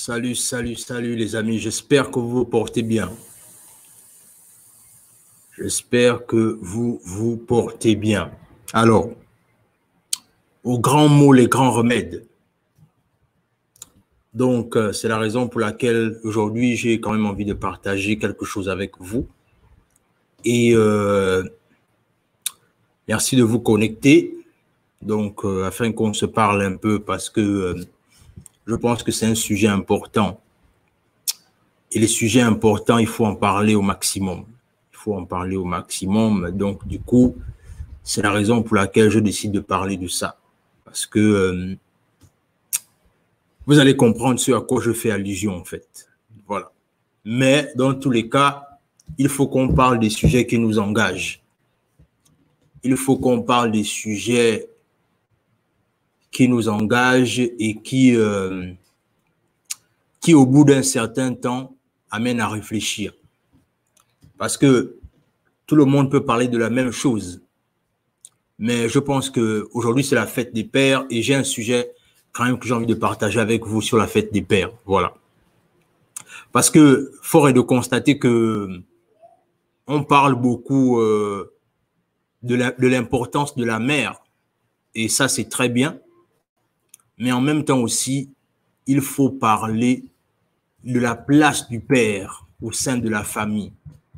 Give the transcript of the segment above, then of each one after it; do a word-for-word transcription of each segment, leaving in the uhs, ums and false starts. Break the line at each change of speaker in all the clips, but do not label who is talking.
Salut, salut, salut les amis. J'espère que vous vous portez bien. J'espère que vous vous portez bien. Alors, aux grands mots, les grands remèdes. Donc, euh, c'est la raison pour laquelle aujourd'hui, j'ai quand même envie de partager quelque chose avec vous. Et euh, merci de vous connecter. Donc, euh, afin qu'on se parle un peu parce que euh, je pense que c'est un sujet important. Et les sujets importants, il faut en parler au maximum. Il faut en parler au maximum. Donc, du coup, c'est la raison pour laquelle je décide de parler de ça. Parce que euh, vous allez comprendre ce à quoi je fais allusion, en fait. Voilà. Mais dans tous les cas, il faut qu'on parle des sujets qui nous engagent. Il faut qu'on parle des sujets qui nous engagent et qui, euh, qui au bout d'un certain temps, amènent à réfléchir. Parce que tout le monde peut parler de la même chose. Mais je pense qu'aujourd'hui, c'est la fête des pères et j'ai un sujet quand même que j'ai envie de partager avec vous sur la fête des pères. Voilà. Parce que fort est de constater que on parle beaucoup euh, de l'importance de, de la mère et ça, c'est très bien. Mais en même temps aussi, il faut parler de la place du père au sein de la famille.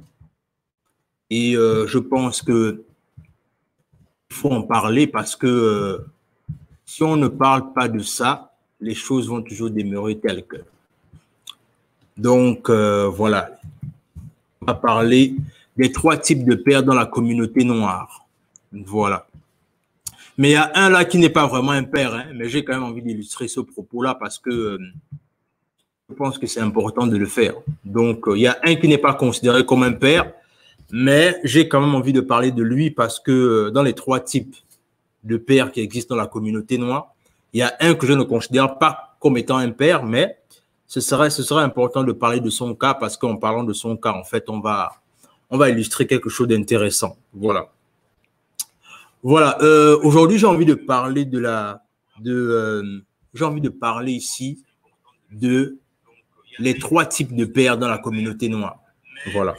Et euh, je pense que il faut en parler parce que euh, si on ne parle pas de ça, les choses vont toujours demeurer telles que. Donc, euh, voilà. On va parler des trois types de pères dans la communauté noire. Voilà. Mais il y a un là qui n'est pas vraiment un père, hein, mais j'ai quand même envie d'illustrer ce propos-là parce que euh, je pense que c'est important de le faire. Donc, euh, il y a un qui n'est pas considéré comme un père, mais j'ai quand même envie de parler de lui parce que euh, dans les trois types de pères qui existent dans la communauté noire, il y a un que je ne considère pas comme étant un père, mais ce serait, ce serait important de parler de son cas parce qu'en parlant de son cas, en fait, on va, on va illustrer quelque chose d'intéressant. Voilà. Voilà. Euh, aujourd'hui, j'ai envie de parler de la, de, euh, j'ai envie de parler ici de les trois types de pères dans la communauté noire. Voilà.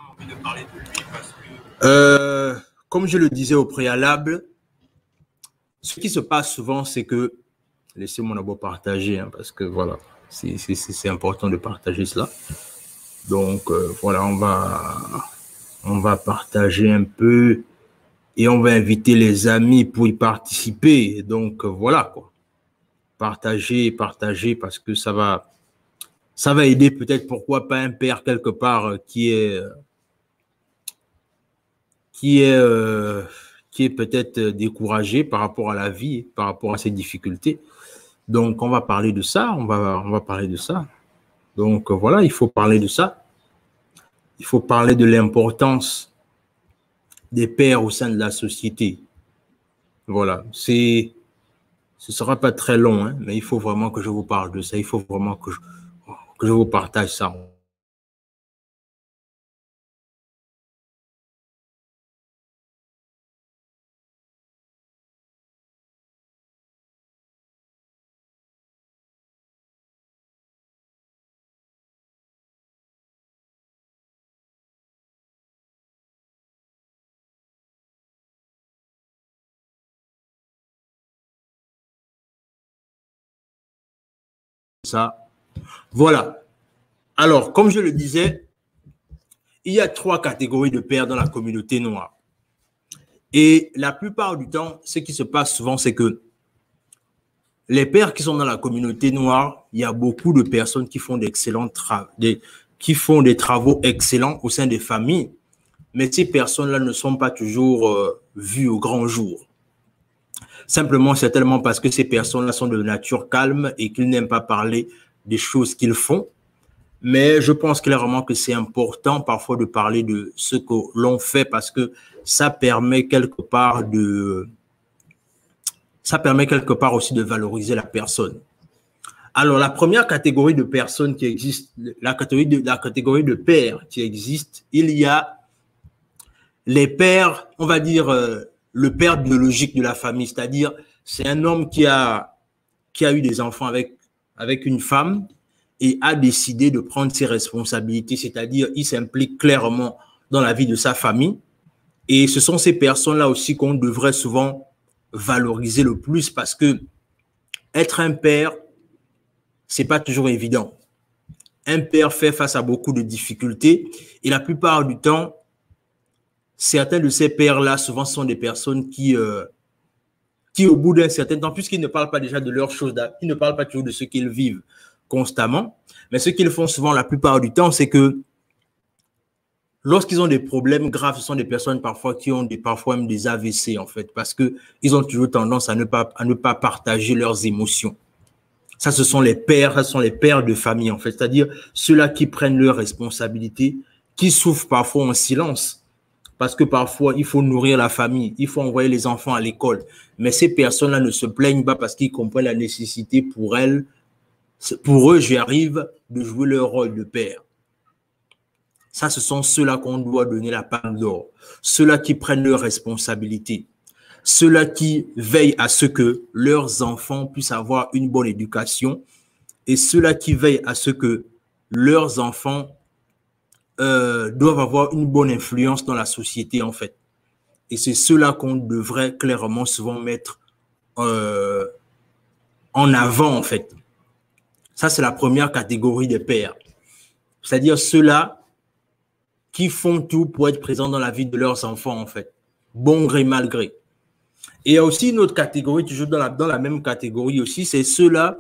Euh, comme je le disais au préalable, ce qui se passe souvent, c'est que, laissez-moi d'abord partager, hein, parce que voilà, c'est important de partager cela. Donc, euh, voilà, on va, on va partager un peu et on va inviter les amis pour y participer. Donc, euh, voilà, quoi. Partager, partager, parce que ça va, ça va aider peut-être, pourquoi pas un père quelque part euh, qui est, qui est, euh, qui est peut-être découragé par rapport à la vie, par rapport à ses difficultés. Donc, on va parler de ça, on va, on va parler de ça. Donc, voilà, il faut parler de ça. Il faut parler de l'importance des pères au sein de la société. Voilà, c'est, ce ne sera pas très long, hein, mais il faut vraiment que je vous parle de ça. Il faut vraiment que je, que je vous partage ça. Ça. Voilà. Alors, comme je le disais, il y a trois catégories de pères dans la communauté noire. Et la plupart du temps, ce qui se passe souvent, c'est que les pères qui sont dans la communauté noire, il y a beaucoup de personnes qui font d'excellents travaux, qui font des travaux excellents au sein des familles, mais ces personnes-là ne sont pas toujours euh, vues au grand jour. Simplement, c'est tellement parce que ces personnes-là sont de nature calme et qu'ils n'aiment pas parler des choses qu'ils font. Mais je pense clairement que c'est important parfois de parler de ce que l'on fait parce que ça permet quelque part de, ça permet quelque part aussi de valoriser la personne. Alors, la première catégorie de personnes qui existe, la catégorie de, la catégorie de pères qui existe, il y a les pères, on va dire, euh, le père biologique de la famille, c'est-à-dire c'est un homme qui a, qui a eu des enfants avec, avec une femme et a décidé de prendre ses responsabilités, c'est-à-dire il s'implique clairement dans la vie de sa famille. Et ce sont ces personnes-là aussi qu'on devrait souvent valoriser le plus parce que être un père, c'est pas toujours évident. Un père fait face à beaucoup de difficultés et la plupart du temps, certains de ces pères-là, souvent, sont des personnes qui, euh, qui au bout d'un certain temps, puisqu'ils ne parlent pas déjà de leurs choses, ils ne parlent pas toujours de ce qu'ils vivent constamment, mais ce qu'ils font souvent la plupart du temps, c'est que lorsqu'ils ont des problèmes graves, ce sont des personnes parfois qui ont des, parfois même des A V C, en fait, parce qu'ils ont toujours tendance à ne pas, à ne pas partager leurs émotions. Ça, ce sont les pères, ça, ce sont les pères de famille, en fait, c'est-à-dire ceux-là qui prennent leurs responsabilités, qui souffrent parfois en silence, parce que parfois, il faut nourrir la famille, il faut envoyer les enfants à l'école. Mais ces personnes-là ne se plaignent pas parce qu'ils comprennent la nécessité pour elles, pour eux, j'y arrive, de jouer leur rôle de père. Ça, ce sont ceux-là qu'on doit donner la palme d'or. Ceux-là qui prennent leurs responsabilités. Ceux-là qui veillent à ce que leurs enfants puissent avoir une bonne éducation et ceux-là qui veillent à ce que leurs enfants euh, doivent avoir une bonne influence dans la société, en fait. Et c'est ceux-là qu'on devrait clairement souvent mettre euh, en avant, en fait. Ça, c'est la première catégorie des pères. C'est-à-dire ceux-là qui font tout pour être présents dans la vie de leurs enfants, en fait. Bon gré, mal gré. Et il y a aussi une autre catégorie, toujours dans la, dans la même catégorie aussi, c'est ceux-là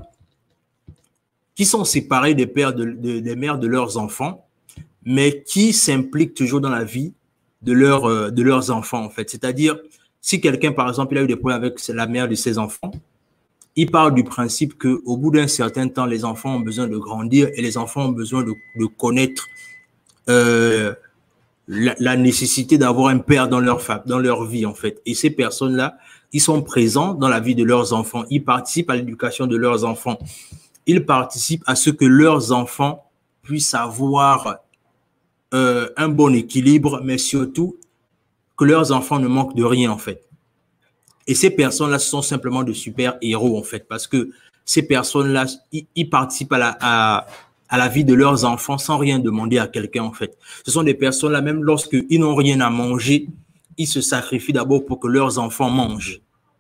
qui sont séparés des pères, de, de, des mères de leurs enfants, mais qui s'impliquent toujours dans la vie de, leur, euh, de leurs enfants, en fait. C'est-à-dire, si quelqu'un, par exemple, il a eu des problèmes avec la mère de ses enfants, il parle du principe qu'au bout d'un certain temps, les enfants ont besoin de grandir et les enfants ont besoin de, de connaître euh, la, la nécessité d'avoir un père dans leur, dans leur vie, en fait. Et ces personnes-là, ils sont présents dans la vie de leurs enfants. Ils participent à l'éducation de leurs enfants. Ils participent à ce que leurs enfants puissent avoir euh, un bon équilibre, mais surtout que leurs enfants ne manquent de rien, en fait. Et ces personnes-là sont simplement de super héros, en fait, parce que ces personnes-là, ils, ils participent à la, à, à la vie de leurs enfants sans rien demander à quelqu'un, en fait. Ce sont des personnes-là, même lorsqu'ils n'ont rien à manger, ils se sacrifient d'abord pour que leurs enfants mangent.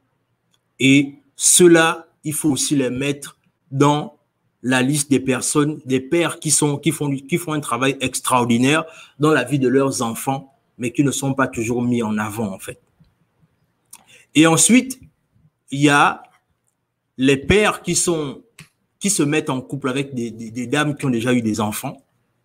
Et ceux-là, il faut aussi les mettre dans la liste des personnes, des pères qui, sont, qui, font, qui font un travail extraordinaire dans la vie de leurs enfants, mais qui ne sont pas toujours mis en avant, en fait. Et ensuite, il y a les pères qui, sont, qui se mettent en couple avec des, des, des dames qui ont déjà eu des enfants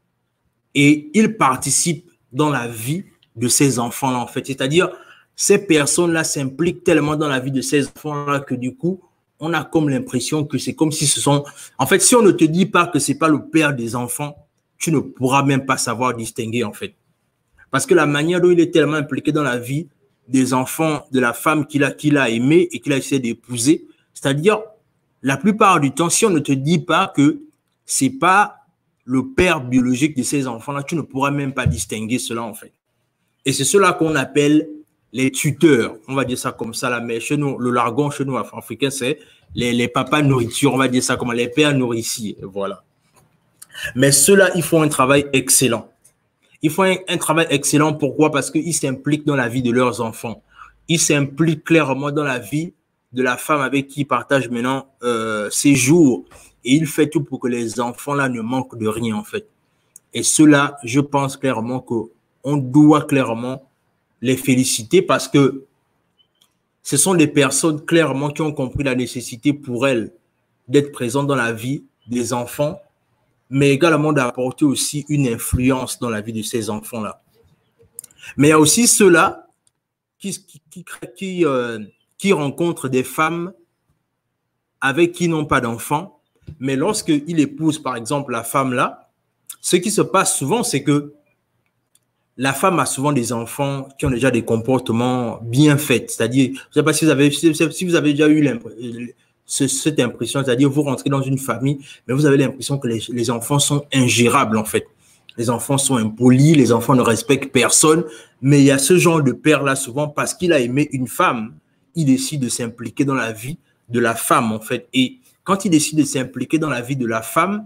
et ils participent dans la vie de ces enfants-là, en fait. C'est-à-dire, ces personnes-là s'impliquent tellement dans la vie de ces enfants-là que du coup, on a comme l'impression que c'est comme si ce sont… En fait, si on ne te dit pas que ce n'est pas le père des enfants, tu ne pourras même pas savoir distinguer, en fait. Parce que la manière dont il est tellement impliqué dans la vie des enfants, de la femme qu'il a, qu'il a aimée et qu'il a essayé d'épouser, c'est-à-dire, la plupart du temps, si on ne te dit pas que ce n'est pas le père biologique de ces enfants-là, tu ne pourras même pas distinguer cela, en fait. Et c'est cela qu'on appelle les tuteurs, on va dire ça comme ça, là, mais chez nous, le jargon chez nous, africains, c'est les, les papas nourriture, on va dire ça comme les pères nourriciers, voilà. Mais ceux-là, ils font un travail excellent. Ils font un, un travail excellent, pourquoi? Parce qu'ils s'impliquent dans la vie de leurs enfants. Ils s'impliquent clairement dans la vie de la femme avec qui ils partagent maintenant euh, ses jours. Et ils font tout pour que les enfants-là ne manquent de rien, en fait. Et ceux-là, je pense clairement qu'on doit clairement les féliciter parce que ce sont des personnes clairement qui ont compris la nécessité pour elles d'être présentes dans la vie des enfants, mais également d'apporter aussi une influence dans la vie de ces enfants-là. Mais il y a aussi ceux-là qui, qui, qui, qui, euh, qui rencontrent des femmes avec qui n'ont pas d'enfants, mais lorsqu'ils épousent, par exemple, la femme-là, ce qui se passe souvent, c'est que la femme a souvent des enfants qui ont déjà des comportements bien faits. C'est-à-dire, je ne sais pas si vous avez, si vous avez déjà eu cette impression, c'est-à-dire vous rentrez dans une famille, mais vous avez l'impression que les, les enfants sont ingérables, en fait. Les enfants sont impolis, les enfants ne respectent personne, mais il y a ce genre de père-là souvent, parce qu'il a aimé une femme, il décide de s'impliquer dans la vie de la femme, en fait. Et quand il décide de s'impliquer dans la vie de la femme,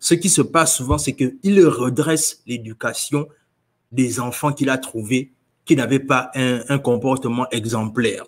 ce qui se passe souvent, c'est qu'il redresse l'éducation des enfants qu'il a trouvés qui n'avaient pas un, un comportement exemplaire.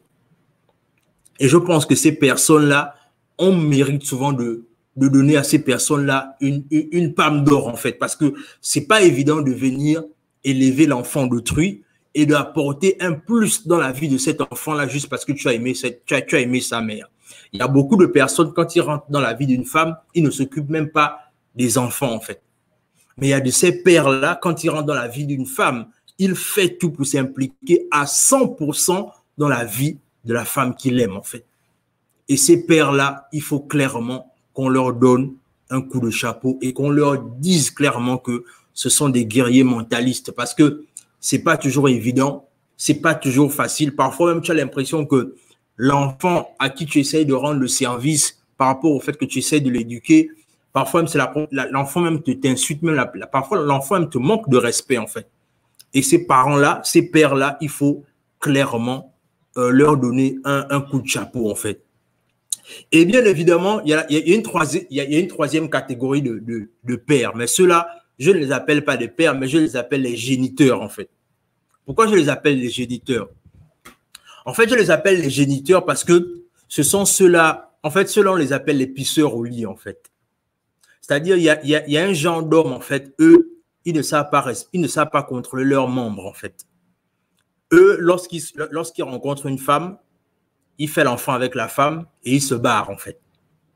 Et je pense que ces personnes-là, on mérite souvent de, de donner à ces personnes-là une, une, une palme d'or, en fait, parce que c'est pas évident de venir élever l'enfant d'autrui et d'apporter un plus dans la vie de cet enfant-là juste parce que tu as aimé, cette, tu as, tu as aimé sa mère. Il y a beaucoup de personnes, quand ils rentrent dans la vie d'une femme, ils ne s'occupent même pas des enfants, en fait. Mais il y a de ces pères-là, quand ils rentrent dans la vie d'une femme, ils font tout pour s'impliquer à cent pour cent dans la vie de la femme qu'il aime, en fait. Et ces pères-là, il faut clairement qu'on leur donne un coup de chapeau et qu'on leur dise clairement que ce sont des guerriers mentalistes parce que c'est pas toujours évident, c'est pas toujours facile. Parfois même, tu as l'impression que l'enfant à qui tu essayes de rendre le service par rapport au fait que tu essayes de l'éduquer, parfois même, c'est la, la, l'enfant même te t'insulte, même la, la, parfois l'enfant même te manque de respect, en fait. Et ces parents-là, ces pères-là, il faut clairement euh, leur donner un, un coup de chapeau, en fait. Et bien évidemment, il y a, il y a, une, troisième, il y a une troisième catégorie de, de, de pères. Mais ceux-là, je ne les appelle pas des pères, mais je les appelle les géniteurs, en fait. Pourquoi je les appelle les géniteurs? En fait, je les appelle les géniteurs parce que ce sont ceux-là, en fait, ceux-là, on les appelle les pisseurs au lit, en fait. C'est-à-dire, il y a, il y a, il y a un genre d'hommes, en fait, eux, ils ne savent pas, ils ne savent pas contrôler leurs membres, en fait. Eux, lorsqu'ils, lorsqu'ils rencontrent une femme, il fait l'enfant avec la femme et il se barre, en fait.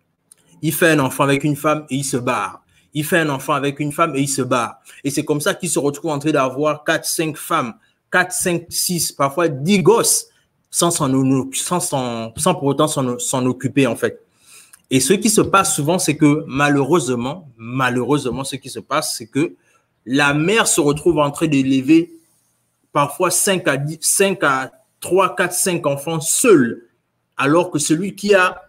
Il fait un enfant avec une femme et il se barre. Il fait un enfant avec une femme et il se barre. Et c'est comme ça qu'il se retrouve en train d'avoir quatre, cinq femmes, quatre, cinq, six, parfois dix gosses sans, s'en, sans, sans, sans pour autant s'en, s'en occuper, en fait. Et ce qui se passe souvent, c'est que malheureusement, malheureusement, ce qui se passe, c'est que la mère se retrouve en train d'élever parfois cinq à dix, cinq à trois, quatre, cinq enfants seuls, alors que celui qui a,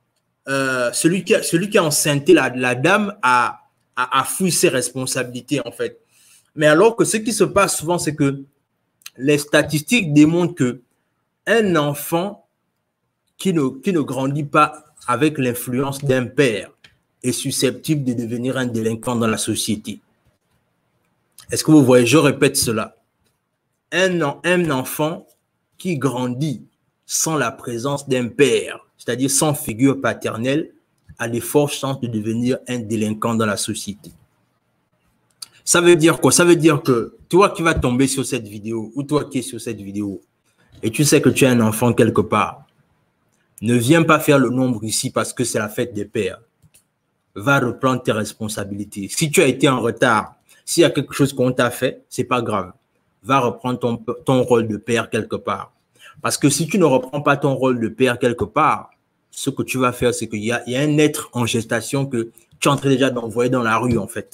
euh, celui qui a, celui qui a enceinté la, la dame a, a, a fui ses responsabilités, en fait. Mais alors que ce qui se passe souvent, c'est que les statistiques démontrent que un enfant qui ne, qui ne grandit pas avec l'influence d'un père est susceptible de devenir un délinquant dans la société. Est-ce que vous voyez? Je répète cela. Un, un enfant qui grandit sans la présence d'un père, c'est-à-dire sans figure paternelle, a de fortes chances de devenir un délinquant dans la société. Ça veut dire quoi? Ça veut dire que toi qui vas tomber sur cette vidéo ou toi qui es sur cette vidéo et tu sais que tu as un enfant quelque part, ne viens pas faire le nombre ici parce que c'est la fête des pères. Va reprendre tes responsabilités. Si tu as été en retard, s'il y a quelque chose qu'on t'a fait, c'est pas grave. Va reprendre ton, ton rôle de père quelque part. Parce que si tu ne reprends pas ton rôle de père quelque part, ce que tu vas faire, c'est qu'il y a, il y a un être en gestation que tu es en train déjà d'envoyer dans la rue, en fait.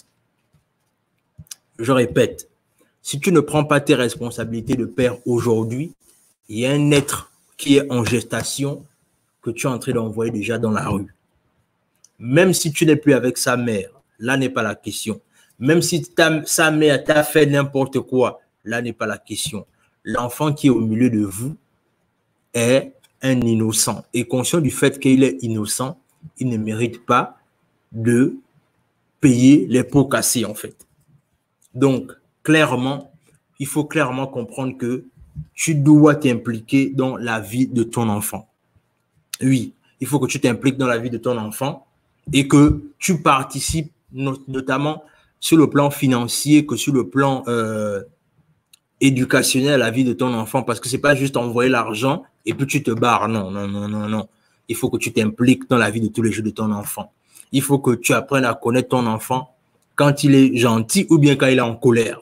Je répète, si tu ne prends pas tes responsabilités de père aujourd'hui, il y a un être qui est en gestation que tu es en train d'envoyer déjà dans la rue. Même si tu n'es plus avec sa mère, là n'est pas la question. Même si ta, sa mère t'a fait n'importe quoi, là n'est pas la question. L'enfant qui est au milieu de vous est un innocent. Et conscient du fait qu'il est innocent, il ne mérite pas de payer les pots cassés, en fait. Donc, clairement, il faut clairement comprendre que tu dois t'impliquer dans la vie de ton enfant. Oui, il faut que tu t'impliques dans la vie de ton enfant et que tu participes not- notamment sur le plan financier que sur le plan euh, éducationnel à la vie de ton enfant, parce que c'est pas juste envoyer l'argent et puis tu te barres. Non, non, non, non, non. Il faut que tu t'impliques dans la vie de tous les jours de ton enfant. Il faut que tu apprennes à connaître ton enfant quand il est gentil ou bien quand il est en colère.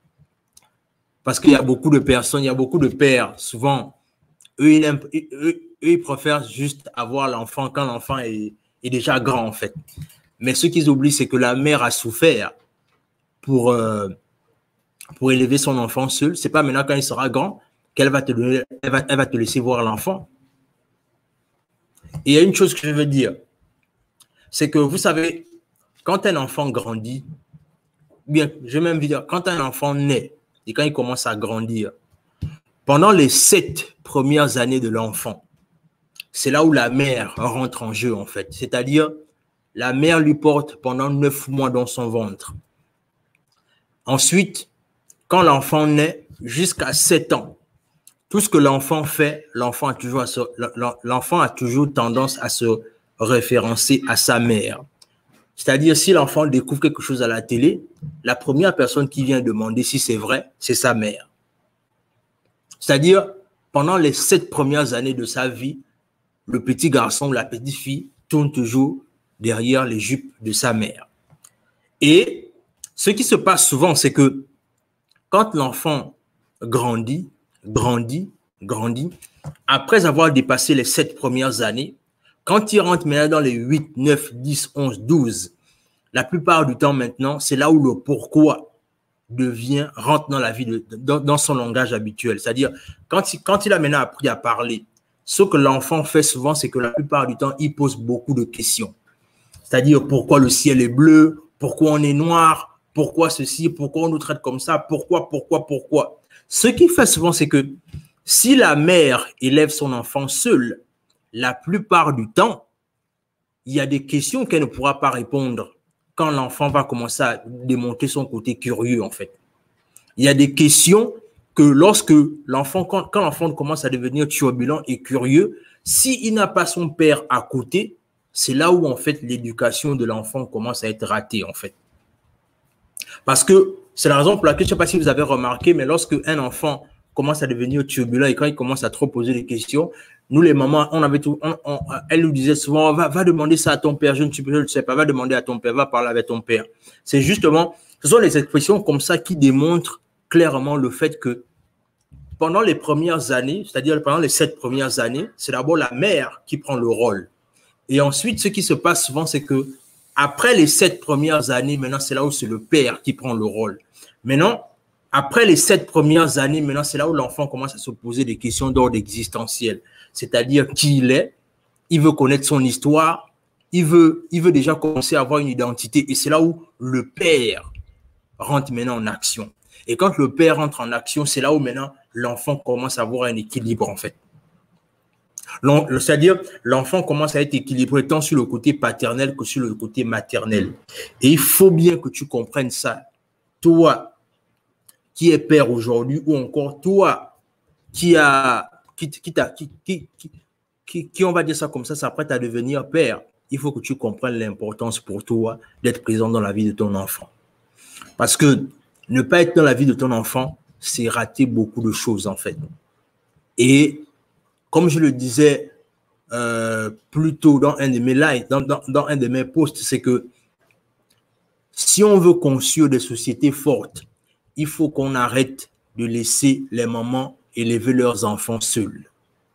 Parce qu'il y a beaucoup de personnes, il y a beaucoup de pères, souvent, eux, ils, eux, eux, ils préfèrent juste avoir l'enfant quand l'enfant est, est déjà grand, en fait. Mais ce qu'ils oublient, c'est que la mère a souffert pour, euh, pour élever son enfant seul. Ce n'est pas maintenant quand il sera grand qu'elle va te donner, elle va, elle va te laisser voir l'enfant. Et il y a une chose que je veux dire, c'est que vous savez, quand un enfant grandit, bien, je vais même dire, quand un enfant naît et quand il commence à grandir, pendant les sept premières années de l'enfant, c'est là où la mère rentre en jeu, en fait. C'est-à-dire, la mère lui porte pendant neuf mois dans son ventre. Ensuite, quand l'enfant naît, jusqu'à sept ans, tout ce que l'enfant fait, l'enfant a toujours, à se, l'enfant a toujours tendance à se référencer à sa mère. C'est-à-dire, si l'enfant découvre quelque chose à la télé, la première personne qui vient demander si c'est vrai, c'est sa mère. C'est-à-dire, pendant les sept premières années de sa vie, le petit garçon ou la petite fille tourne toujours derrière les jupes de sa mère. Et ce qui se passe souvent, c'est que quand l'enfant grandit, grandit, grandit, après avoir dépassé les sept premières années, quand il rentre maintenant dans les huit, neuf, dix, onze, douze, la plupart du temps maintenant, c'est là où le pourquoi devient, rentre dans la vie, de, dans, dans son langage habituel. C'est-à-dire, quand il, quand il a maintenant appris à parler, ce que l'enfant fait souvent, c'est que la plupart du temps, il pose beaucoup de questions. C'est-à-dire, pourquoi le ciel est bleu? Pourquoi on est noir? Pourquoi ceci? Pourquoi on nous traite comme ça? Pourquoi, pourquoi, pourquoi? Ce qu'il fait souvent, c'est que si la mère élève son enfant seule, la plupart du temps, il y a des questions qu'elle ne pourra pas répondre quand l'enfant va commencer à démontrer son côté curieux, en fait. Il y a des questions que lorsque l'enfant, quand, quand l'enfant commence à devenir turbulent et curieux, s'il n'a pas son père à côté, c'est là où, en fait, l'éducation de l'enfant commence à être ratée, en fait. Parce que c'est la raison pour laquelle, je ne sais pas si vous avez remarqué, mais lorsque un enfant commence à devenir turbulent et quand il commence à trop poser des questions, nous, les mamans, on avait tout, on, on, elle nous disait souvent, va, va demander ça à ton père, je ne, je ne sais pas, va demander à ton père, va parler avec ton père. C'est justement, ce sont les expressions comme ça qui démontrent clairement le fait que pendant les premières années, c'est-à-dire pendant les sept premières années, c'est d'abord la mère qui prend le rôle. Et ensuite, ce qui se passe souvent, c'est que après les sept premières années, maintenant, c'est là où c'est le père qui prend le rôle. Maintenant, après les sept premières années, maintenant, c'est là où l'enfant commence à se poser des questions d'ordre existentiel. C'est-à-dire qui il est, il veut connaître son histoire, il veut, il veut déjà commencer à avoir une identité. Et c'est là où le père rentre maintenant en action. Et quand le père rentre en action, c'est là où maintenant l'enfant commence à avoir un équilibre, en fait. C'est-à-dire, l'enfant commence à être équilibré tant sur le côté paternel que sur le côté maternel. Et il faut bien que tu comprennes ça. Toi, qui es père aujourd'hui, ou encore toi, qui a, qui, qui, qui, qui, qui, qui, qui, on va dire ça comme ça, s'apprête à devenir père, il faut que tu comprennes l'importance pour toi d'être présent dans la vie de ton enfant. Parce que ne pas être dans la vie de ton enfant, c'est rater beaucoup de choses, en fait. Et comme je le disais euh, plus tôt dans un de mes lives, dans, dans, dans un de mes posts, c'est que si on veut construire des sociétés fortes, il faut qu'on arrête de laisser les mamans élever leurs enfants seuls.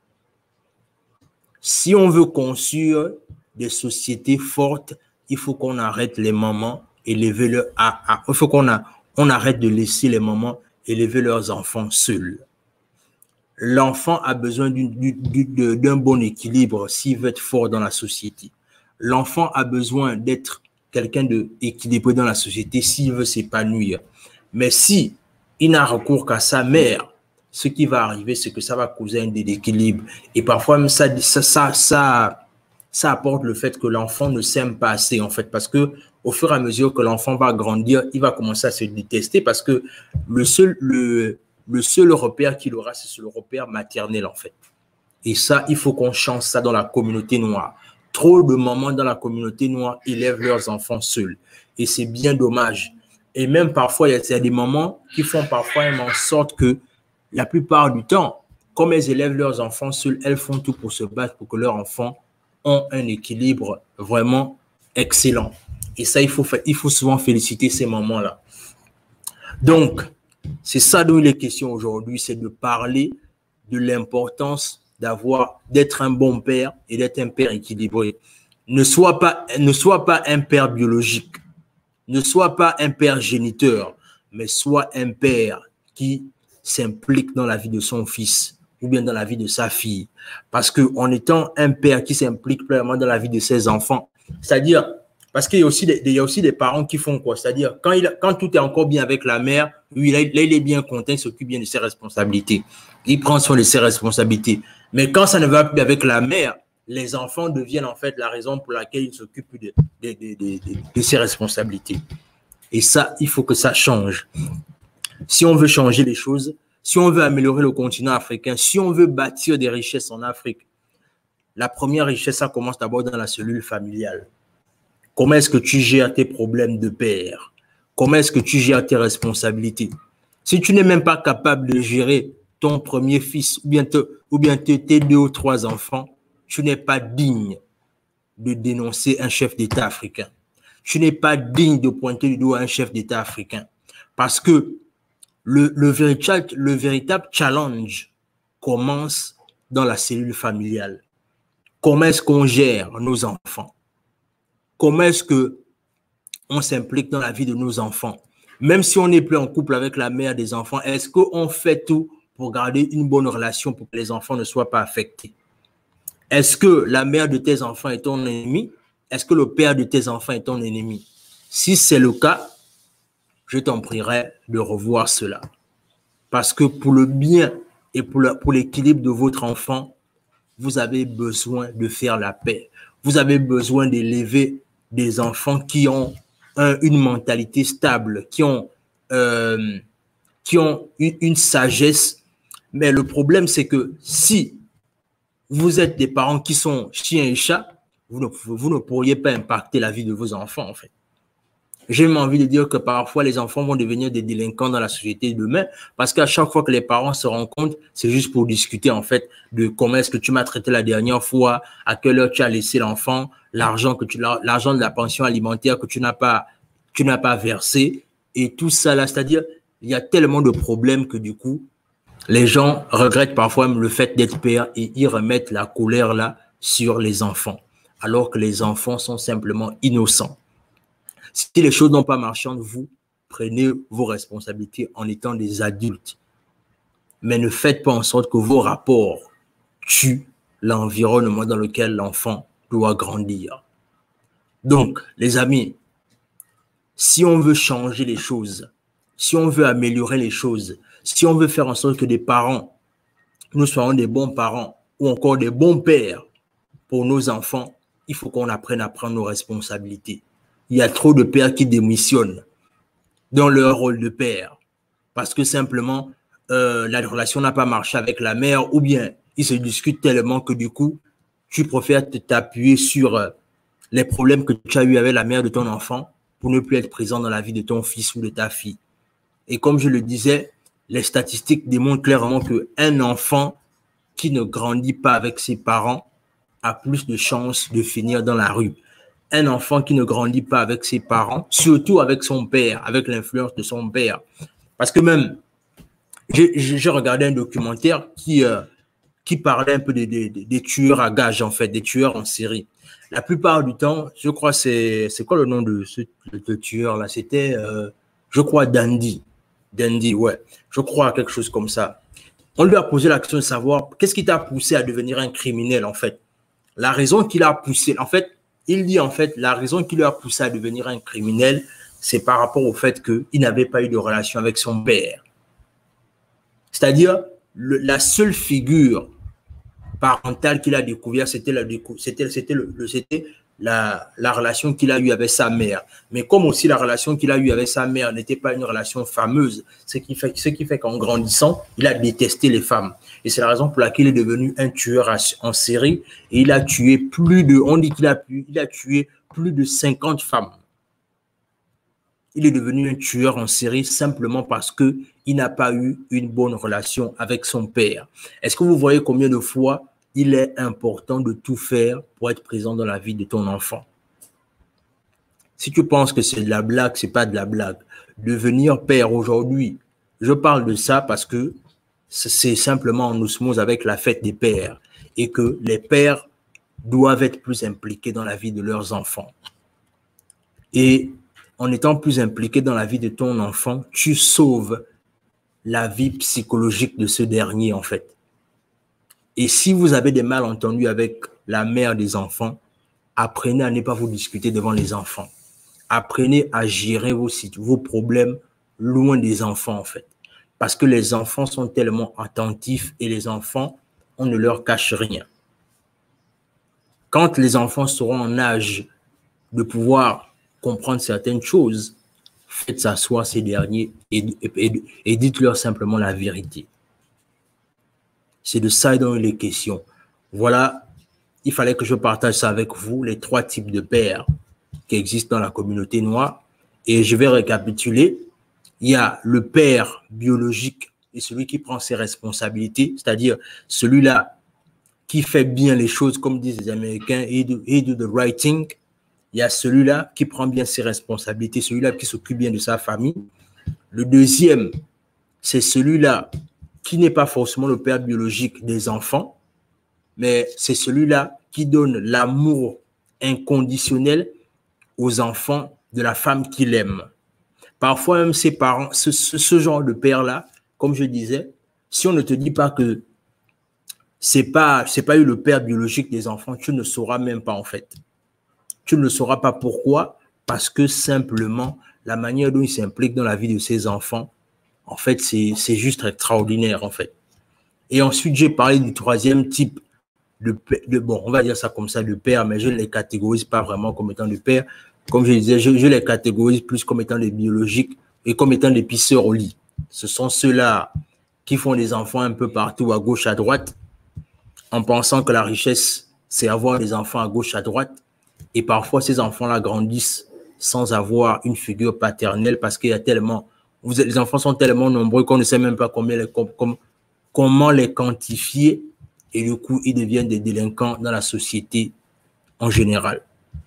Si on veut construire des sociétés fortes, il faut qu'on arrête les mamans élever leur, à, à, il faut qu'on a, on arrête de laisser les mamans élever leurs enfants seuls. L'enfant a besoin d'un bon équilibre s'il veut être fort dans la société. L'enfant a besoin d'être quelqu'un d'équilibré dans la société s'il veut s'épanouir. Mais si il n'a recours qu'à sa mère, ce qui va arriver, c'est que ça va causer un déséquilibre. Et parfois, même ça, ça, ça, ça, ça apporte le fait que l'enfant ne s'aime pas assez, en fait, parce que au fur et à mesure que l'enfant va grandir, il va commencer à se détester parce que le seul, le, le seul repère qu'il aura, c'est le repère maternel, en fait. Et ça, il faut qu'on change ça dans la communauté noire. Trop de mamans dans la communauté noire élèvent leurs enfants seuls. Et c'est bien dommage. Et même parfois, il y a des mamans qui font parfois en sorte que la plupart du temps, comme elles élèvent leurs enfants seuls, elles font tout pour se battre pour que leurs enfants ont un équilibre vraiment excellent. Et ça, il faut, il faut souvent féliciter ces mamans-là. Donc, c'est ça dont il est question aujourd'hui, c'est de parler de l'importance d'avoir, d'être un bon père et d'être un père équilibré. Ne sois pas, ne sois pas un père biologique. Ne sois pas un père géniteur, mais sois un père qui s'implique dans la vie de son fils ou bien dans la vie de sa fille. Parce qu'en étant un père qui s'implique pleinement dans la vie de ses enfants, c'est-à-dire, parce qu'il y a aussi des, il y a aussi des parents qui font quoi? C'est-à-dire, quand, il, quand tout est encore bien avec la mère, lui, là, il est bien content, il s'occupe bien de ses responsabilités. Il prend soin de ses responsabilités. Mais quand ça ne va plus avec la mère, les enfants deviennent en fait la raison pour laquelle ils s'occupent de, de, de, de, de, de ces responsabilités. Et ça, il faut que ça change. Si on veut changer les choses, si on veut améliorer le continent africain, si on veut bâtir des richesses en Afrique, la première richesse, ça commence d'abord dans la cellule familiale. Comment est-ce que tu gères tes problèmes de père? Comment est-ce que tu gères tes responsabilités? Si tu n'es même pas capable de gérer ton premier fils ou bien, te, ou bien te, tes deux ou trois enfants, tu n'es pas digne de dénoncer un chef d'État africain. Tu n'es pas digne de pointer du doigt un chef d'État africain. Parce que le, le, véritable, le véritable challenge commence dans la cellule familiale. Comment est-ce qu'on gère nos enfants? Comment est-ce qu'on s'implique dans la vie de nos enfants? Même si on n'est plus en couple avec la mère des enfants, est-ce qu'on fait tout pour garder une bonne relation pour que les enfants ne soient pas affectés? Est-ce que la mère de tes enfants est ton ennemi? Est-ce que le père de tes enfants est ton ennemi? Si c'est le cas, je t'en prierai de revoir cela. Parce que pour le bien et pour l'équilibre de votre enfant, vous avez besoin de faire la paix. Vous avez besoin d'élever des enfants qui ont un, une mentalité stable, qui ont, euh, qui ont une, une sagesse. Mais le problème, c'est que si vous êtes des parents qui sont chiens et chats, vous ne, vous ne pourriez pas impacter la vie de vos enfants, en fait. J'ai même envie de dire que parfois, les enfants vont devenir des délinquants dans la société de demain parce qu'à chaque fois que les parents se rencontrent, c'est juste pour discuter, en fait, de comment est-ce que tu m'as traité la dernière fois, à quelle heure tu as laissé l'enfant, l'argent que tu, l'argent de la pension alimentaire que tu n'as pas, tu n'as pas versé et tout ça là. C'est-à-dire, il y a tellement de problèmes que du coup, les gens regrettent parfois même le fait d'être père et ils remettent la colère là sur les enfants, alors que les enfants sont simplement innocents. Si les choses n'ont pas marché entre vous, prenez vos responsabilités en étant des adultes. Mais ne faites pas en sorte que vos rapports tuent l'environnement dans lequel l'enfant doit grandir. Donc, les amis, si on veut changer les choses, si on veut améliorer les choses, si on veut faire en sorte que des parents, nous soyons des bons parents ou encore des bons pères pour nos enfants, il faut qu'on apprenne à prendre nos responsabilités. Il y a trop de pères qui démissionnent dans leur rôle de père parce que simplement euh, la relation n'a pas marché avec la mère ou bien ils se discutent tellement que du coup, tu préfères t'appuyer sur euh, les problèmes que tu as eu avec la mère de ton enfant pour ne plus être présent dans la vie de ton fils ou de ta fille. Et comme je le disais, les statistiques démontrent clairement qu'un enfant qui ne grandit pas avec ses parents a plus de chances de finir dans la rue. Un enfant qui ne grandit pas avec ses parents, surtout avec son père, avec l'influence de son père. Parce que même, j'ai regardé un documentaire qui, euh, qui parlait un peu des, des, des tueurs à gages, en fait, des tueurs en série. La plupart du temps, je crois, c'est c'est quoi le nom de ce de tueur-là? C'était, euh, je crois, Dandy. Dandy, ouais. Je crois quelque chose comme ça. On lui a posé la question de savoir qu'est-ce qui t'a poussé à devenir un criminel, en fait. La raison qui l'a poussé, en fait, il dit en fait, la raison qui lui a poussé à devenir un criminel, c'est par rapport au fait qu'il n'avait pas eu de relation avec son père. C'est-à-dire, le, la seule figure parentale qu'il a découvert, c'était la, c'était, c'était le, le, c'était la, la relation qu'il a eue avec sa mère. Mais comme aussi la relation qu'il a eue avec sa mère n'était pas une relation fameuse, ce qui fait, ce qui fait qu'en grandissant, il a détesté les femmes. Et c'est la raison pour laquelle il est devenu un tueur en série. Et il a tué plus de, on dit qu'il a, il a tué plus de cinquante femmes. Il est devenu un tueur en série simplement parce qu'il n'a pas eu une bonne relation avec son père. Est-ce que vous voyez combien de fois il est important de tout faire pour être présent dans la vie de ton enfant? Si tu penses que c'est de la blague, c'est pas de la blague. Devenir père aujourd'hui, je parle de ça parce que c'est simplement en osmose avec la fête des pères et que les pères doivent être plus impliqués dans la vie de leurs enfants. Et en étant plus impliqué dans la vie de ton enfant, tu sauves la vie psychologique de ce dernier, en fait. Et si vous avez des malentendus avec la mère des enfants, apprenez à ne pas vous discuter devant les enfants. Apprenez à gérer vos, vos problèmes loin des enfants, en fait. Parce que les enfants sont tellement attentifs et les enfants, on ne leur cache rien. Quand les enfants seront en âge de pouvoir comprendre certaines choses, faites s'asseoir ces derniers et, et, et, et dites-leur simplement la vérité. C'est de ça dont il est question. Voilà, il fallait que je partage ça avec vous, les trois types de pères qui existent dans la communauté noire. Et je vais récapituler. Il y a le père biologique et celui qui prend ses responsabilités, c'est-à-dire celui-là qui fait bien les choses, comme disent les Américains, he do, he do the right thing. Il y a celui-là qui prend bien ses responsabilités, celui-là qui s'occupe bien de sa famille. Le deuxième, c'est celui-là qui n'est pas forcément le père biologique des enfants, mais c'est celui-là qui donne l'amour inconditionnel aux enfants de la femme qu'il aime. Parfois même ses parents, ce, ce, ce genre de père-là, comme je disais, si on ne te dit pas que c'est pas, c'est pas eu le père biologique des enfants, tu ne sauras même pas en fait. Tu ne le sauras pas pourquoi, parce que simplement, la manière dont il s'implique dans la vie de ses enfants, en fait, c'est, c'est juste extraordinaire, en fait. Et ensuite, j'ai parlé du troisième type de, de, bon, on va dire ça comme ça, de père, mais je ne les catégorise pas vraiment comme étant de père. Comme je disais, je, je les catégorise plus comme étant des biologiques et comme étant des pisseurs au lit. Ce sont ceux-là qui font des enfants un peu partout, à gauche, à droite, en pensant que la richesse, c'est avoir des enfants à gauche, à droite. Et parfois, ces enfants-là grandissent sans avoir une figure paternelle parce qu'il y a tellement, vous, les enfants sont tellement nombreux qu'on ne sait même pas combien les, com, com, comment les quantifier. Et du coup, ils deviennent des délinquants dans la société en général.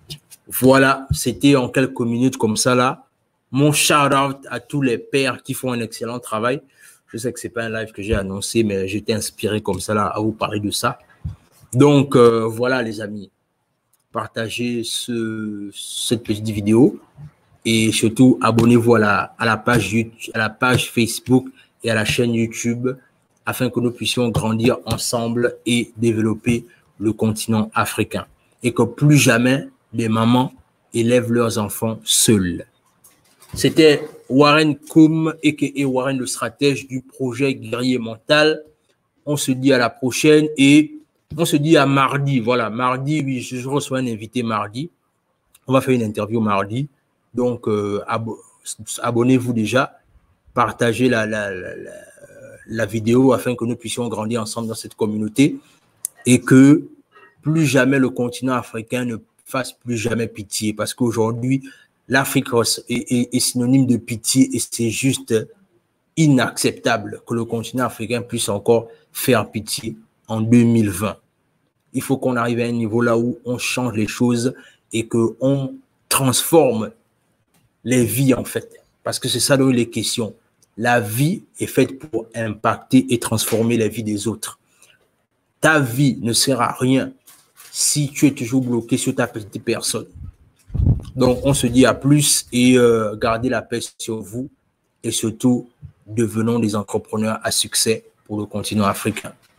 Voilà, c'était en quelques minutes comme ça là. Mon shout-out à tous les pères qui font un excellent travail. Je sais que ce n'est pas un live que j'ai annoncé, mais j'étais inspiré comme ça là à vous parler de ça. Donc, euh, voilà les amis. Partagez ce, cette petite vidéo et surtout abonnez-vous à la, à, la page YouTube, à la page Facebook et à la chaîne YouTube afin que nous puissions grandir ensemble et développer le continent africain et que plus jamais les mamans élèvent leurs enfants seuls. C'était Warren Koum aka Warren le stratège du projet Guerrier Mental. On se dit à la prochaine et on se dit à mardi. Voilà, mardi, oui, je reçois un invité mardi. On va faire une interview mardi. Donc, euh, abo abonnez-vous déjà. Partagez la, la, la, la, la vidéo afin que nous puissions grandir ensemble dans cette communauté et que plus jamais le continent africain ne fasse plus jamais pitié. Parce qu'aujourd'hui, l'Afrique est, est, est synonyme de pitié et c'est juste inacceptable que le continent africain puisse encore faire pitié en deux mille vingt. Il faut qu'on arrive à un niveau là où on change les choses et qu'on transforme les vies en fait. Parce que c'est ça dont il est question. La vie est faite pour impacter et transformer la vie des autres. Ta vie ne sert à rien si tu es toujours bloqué sur ta petite personne. Donc, on se dit à plus et euh, gardez la paix sur vous et surtout, devenons des entrepreneurs à succès pour le continent africain.